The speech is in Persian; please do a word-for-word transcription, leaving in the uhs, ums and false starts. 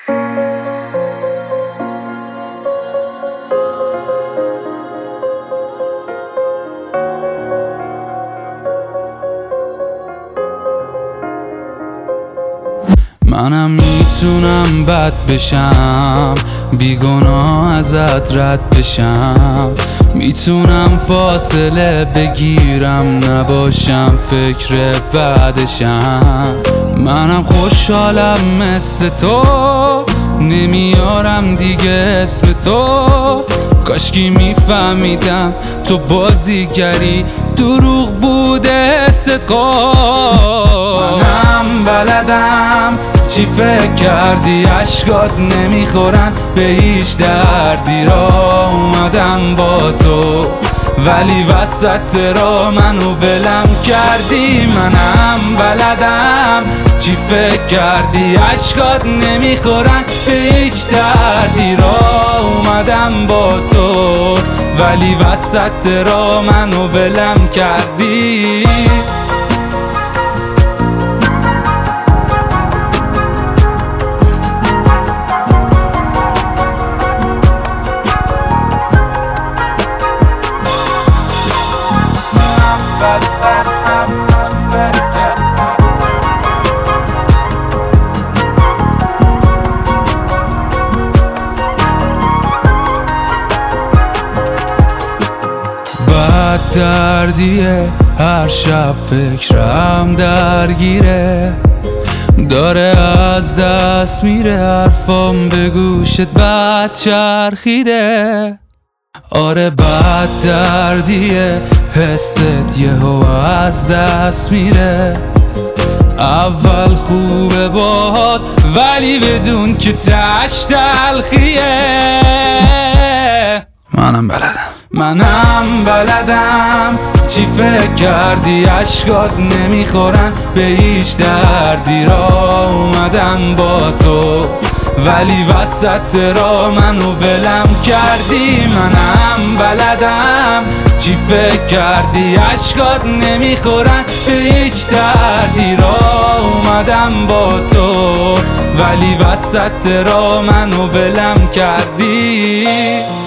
منم میتونم بد بشم، بیگناه ازت رد بشم، میتونم فاصله بگیرم، نباشم فکر بعدشم. منم خوشحالم مثل تو، نمیارم دیگه اسم تو. کاشکی میفهمیدم تو بازیگری، دروغ بوده صدقا. منم بلدم چی فکر کردی، عشقات نمیخورن به هیچ دردی. را اومدم با تو ولی وسط را منو ولم کردی. منم بلدم چی فکر کردی، عشقات نمیخورن به هیچ دردی. را اومدم با تو ولی وسط را منو ولم کردی. دردیه هر شب فکرم درگیره، داره از دست میره، حرفام به گوشت بد چرخیده. آره بد دردیه حست یهو از دست میره. اول خوبه باهات ولی بدون که تش تلخیه. منم بلدم منم بلدم چی فکر کردی، عشقات نمیخورن به هیچ دردی. را اومدم با تو ولی وسط را منو ولم کردی. منم بلدم چی فکر کردی، عشقات نمیخورن به هیچ دردی. را اومدم با تو ولی وسط را منو ولم کردی.